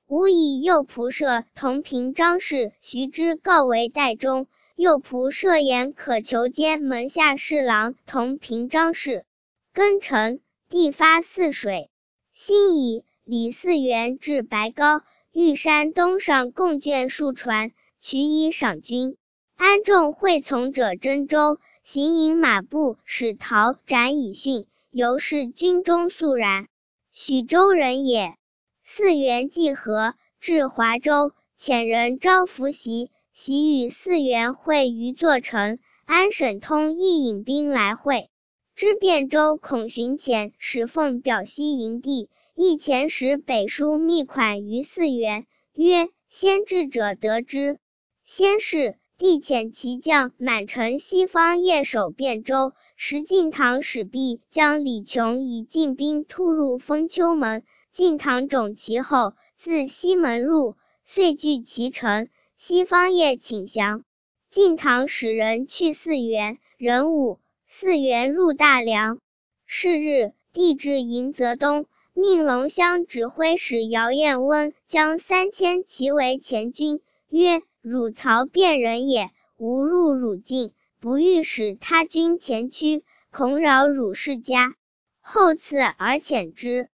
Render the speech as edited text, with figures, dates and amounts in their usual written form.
吾以右仆射同平章事徐之告为代中，右仆射言可求兼门下侍郎同平章事。庚辰，地发泗水。辛乙，李嗣源至白高、玉山东上贡卷数船，取以赏军。安众会从者征州，行营马步使陶斩以训，由是军中肃然。许州人也。嗣源既和，至华州，遣人招伏袭，袭与嗣源会于座城。安审通亦引兵来会。知汴州孔寻潜使奉表西营地，亦遣使北书密款于嗣源，曰：先至者得之。先是，帝遣其将满城西方夜守汴州，时晋唐使毕将李琼以进兵突入封丘门，晋唐种其后，自西门入，遂据其城。西方夜请降。晋唐使人去嗣源，壬午，嗣源入大梁。是日，帝至迎泽东，命龙骧指挥使姚彦温将3000骑为前军，曰：汝曹汴人也，吾入汝境，不欲使他军前驱，恐扰汝世家。后赐而遣之。